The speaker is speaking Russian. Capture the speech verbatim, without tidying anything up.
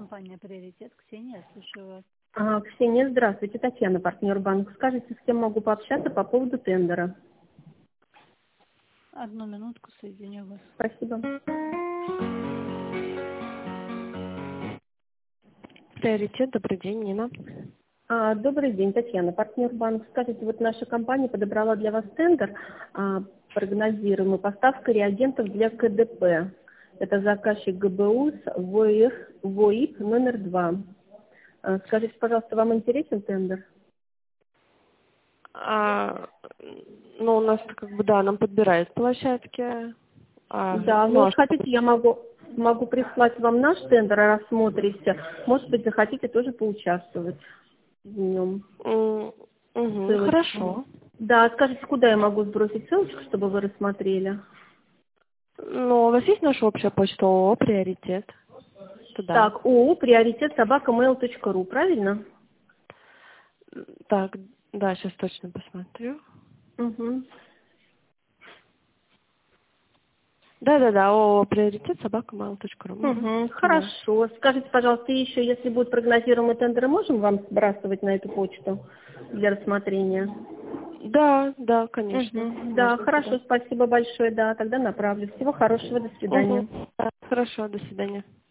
Компания «Приоритет». Ксения, слушаю вас. А, Ксения, здравствуйте. Татьяна, партнер банка. Скажите, с кем могу пообщаться по поводу тендера? Одну минутку, соединю вас. Спасибо. Приоритет, добрый день, Нина. А, добрый день, Татьяна, партнер банка. Скажите, вот наша компания подобрала для вас тендер, а, прогнозируемый поставка реагентов для ка дэ пэ. Это заказчик гэ бэ у эс ВОИП номер два. А, скажите, пожалуйста, вам интересен тендер? А, ну, у нас как бы, да, нам подбирают площадки. А, Да, ну, ну, а если хотите, я могу, могу прислать вам наш тендер, рассмотрите. Может быть, захотите тоже поучаствовать в нем. м, мгм, Ссылочку. хорошо. Да, скажите, куда я могу сбросить ссылочку, чтобы вы рассмотрели? Ну, у вас есть наша общая почта ООО «Приоритет»? Туда. Так, ООО «Приоритет» собака мейл точка ру, правильно? Так, да, сейчас точно посмотрю. Угу. Да-да-да, ООО «Приоритет», собака mail точка ру. Мгм, Угу. туда. Хорошо. Скажите, пожалуйста, еще, если будут прогнозируемые тендеры, можем вам сбрасывать на эту почту для рассмотрения? Да, да, конечно. Угу. Да, Можно хорошо, туда. спасибо большое, да, тогда направлю. Всего хорошего, до Угу. свидания. Хорошо, до свидания.